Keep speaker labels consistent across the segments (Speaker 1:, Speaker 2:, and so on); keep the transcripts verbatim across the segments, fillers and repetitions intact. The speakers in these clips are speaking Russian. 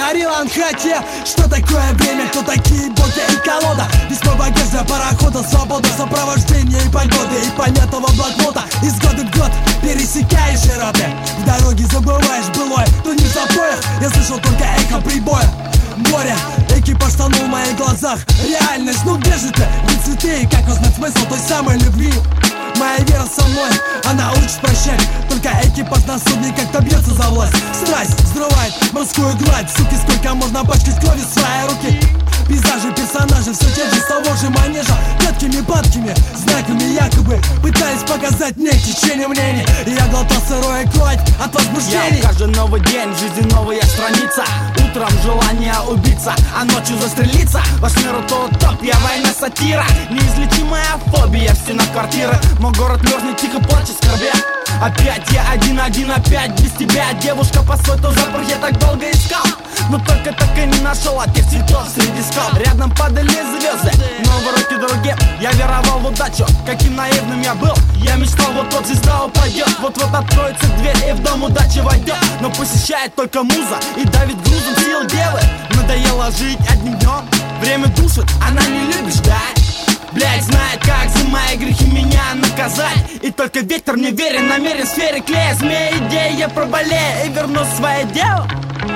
Speaker 1: говорил Анхате, что такое время, кто такие боги и колода. Весьма багажа парохода, свобода, сопровождение и погоды, и понятного блокнота. Из года в год пересекаешь широты, в дороге забываешь былое, то не в запоях. Я слышал только эхо прибоя. Море, экипаж тонул в моих глазах. Реальность, ну где же ты? Ведь цветы, как узнать смысл той самой любви? Моя вера со мной, она учит прощать. Только экипаж на судне как-то бьется за власть. Страсть взрывает морскую гладь. Суки, сколько можно пачкать кровью свои руки. Пейзажи, персонажи, все те же с того же манежа. Гадкими, падкими, знаками якобы пытались показать мне течение мнений. И я глотал сырое кровь от возбуждений.
Speaker 2: Я каждый новый день, в жизни новая страница. Утром желание убиться, а ночью застрелиться. Ваш мир то топ, я война сатира. Неизлечимая фобия, в стенах квартиры. Мой город мерзнет, тихо плачет, скорбя. Опять я один-один, опять без тебя. Девушка по свету запах я так долго искал, но только так и не нашел от тех цветов среди скал. Рядом падали звезды, но в руки другим. Я веровал в удачу, каким наивным я был. Я мечтал, вот вот звезда упадет, вот-вот откроется дверь и в дом удачи войдет. Но посещает только муза и давит грузом сил девы. Надоело жить одним днем, время душит, она не любит ждать. Блять, знает, как за мои грехи меня наказать. И только ветер мне верен, намерен в сфере клея змея идеи, я проболею и верну свое дело.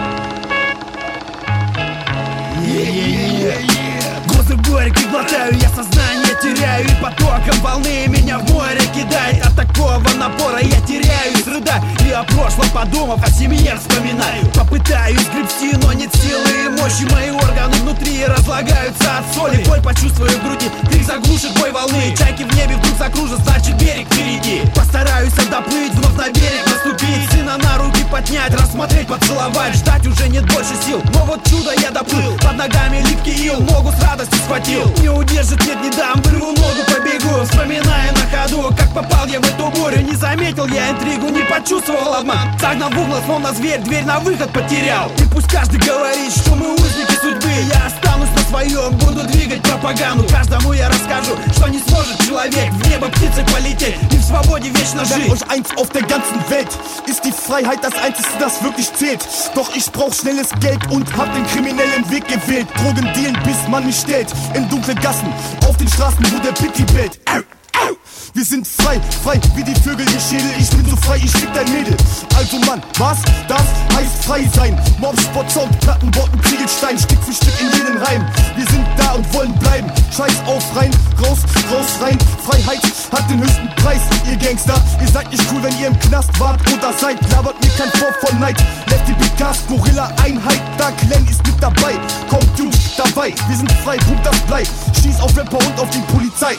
Speaker 3: Глазы горькие глотаю, я сознание теряю, и потоком волны меня в море кидает. От такого напора я теряюсь, рыдаю, и о прошлом подумав, о семье вспоминаю. Попытаюсь гребсти, но нет силы и мощи. Мои органы внутри разлагаются от соли. Боль почувствую в груди, крик заглушит бой волны. Чайки в небе вдруг закружат, значит берег впереди. Постараюсь доплыть, вновь на берег наступить. Сына на руки поднять, рассмотреть, поцеловать. Ждать уже нет больше сил, но вот чудо я доплыл. Под ногами липкий ил, ногу с радостью схватил. Не удержит, нет, не дам, вырву ногу, побегу. Вспоминая на ходу, как попал я в эту бурю. Не заметил я интригу, не почувствовал обман. Загнал в угол, словно зверь, дверь на выход потерял. И пусть каждый говорит, что мы узники судьбы, я останусь на своем, буду двигать пропаганду. Каждому я расскажу, что не сможет человек в небо птицей полететь и в свободе вечно жить.
Speaker 4: Euch eins auf der ganzen Welt ist die Freiheit das Einzige, das wirklich zählt. Doch ich brauch schnelles Geld und hab den kriminellen Weg gewählt. Drogen dealen, bis man mich stellt. In dunkle Gassen, auf den Straßen, wo der Pitti bellt. Au, au. Wir sind frei, frei wie die Vögel ihr Schädel. Ich bin so frei, ich fick dein Mädel. Also Mann, was? Das heißt frei sein. Mob, Spot, Sound, Platten, Botten, Ziegelstein. Stück für Stück in jeden Reim. Wir sind da und wollen bleiben. Scheiß auf, rein, raus, raus, rein. Freiheit hat den höchsten Preis, ihr Gangster. Ihr seid nicht cool, wenn ihr im Knast wart oder seid. Labert mir kein Vorf von Neid. Lefty Pikas, Gorilla, Einheit. Da Glenn ist mit dabei. Kommt Dude dabei. Wir sind frei, Punkt, das bleibt. Schieß auf Rapper und auf die Polizei.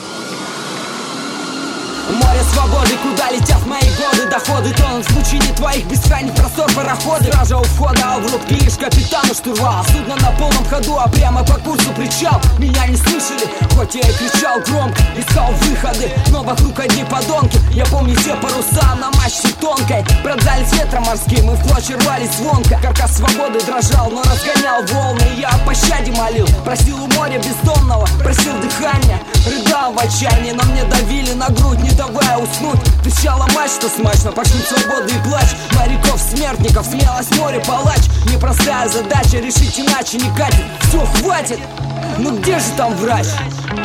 Speaker 5: Море свободы, куда летят мои годы. Доходы тонут в лучине твоих бескрайних простор пароходы. Стража у входа, а в рубке лишь капитану штурвал. Судно на полном ходу, а прямо по курсу причал. Меня не слышали, хоть я и кричал громко. Искал выходы, но вокруг одни подонки. Я помню все паруса на мачте тонкой. Пронзались ветром морским и в клочья рвались звонко. Каркас свободы дрожал, но разгонял волны. Я о пощаде молил, просил у моря бездонного. Просил дыхания, рыдал в отчаянии. Но мне давили на грудь, не давая уснуть. Трещала мачта смачно, пошлют свободы и плач. Моряков, смертников, смелость море палач. Непростая задача, решить иначе не катит. Все, хватит, ну где же там врач?